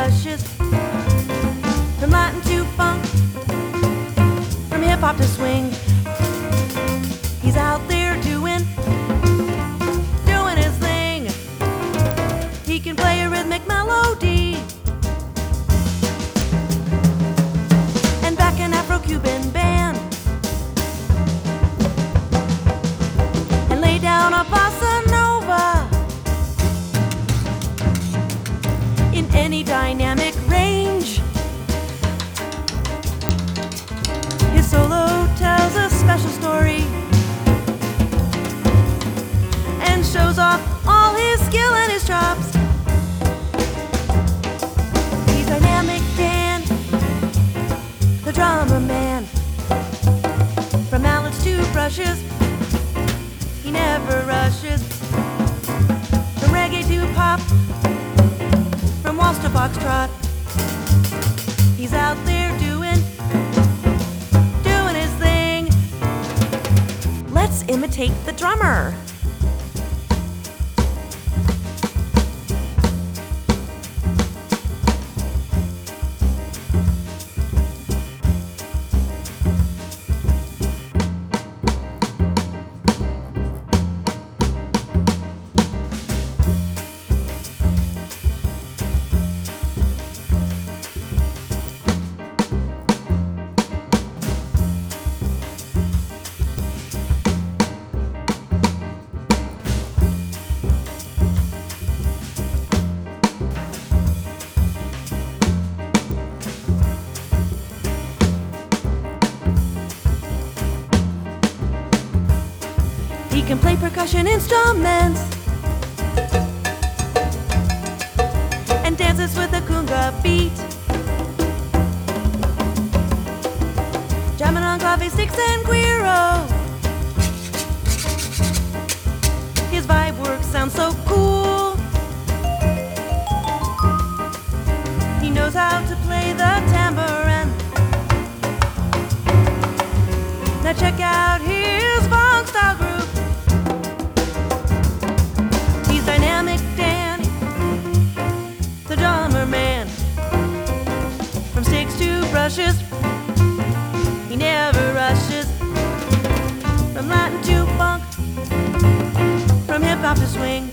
rushes. From Latin to funk, from hip hop to swing. He's out there doing his thing. He can play a rhythmic melody and back an Afro-Cuban band and lay down a bossa nova in any dynamic range. His solo tells a special story and shows off all his skill and his chops. He's Dynamic Dan, the drummer man. From mallets to brushes, he never rushes. From reggae to pop, from waltz to foxtrot, he's out there doing his thing. Let's imitate the drummer. He can play percussion instruments and dances with a conga beat, jamming on clave sticks and guiro. His vibe work sounds so cool. He knows how to play the tambourine. Now check out his funk style groove. Dynamic Dan, the drummer man. From sticks to brushes, he never rushes. From Latin to funk, from hip hop to swing.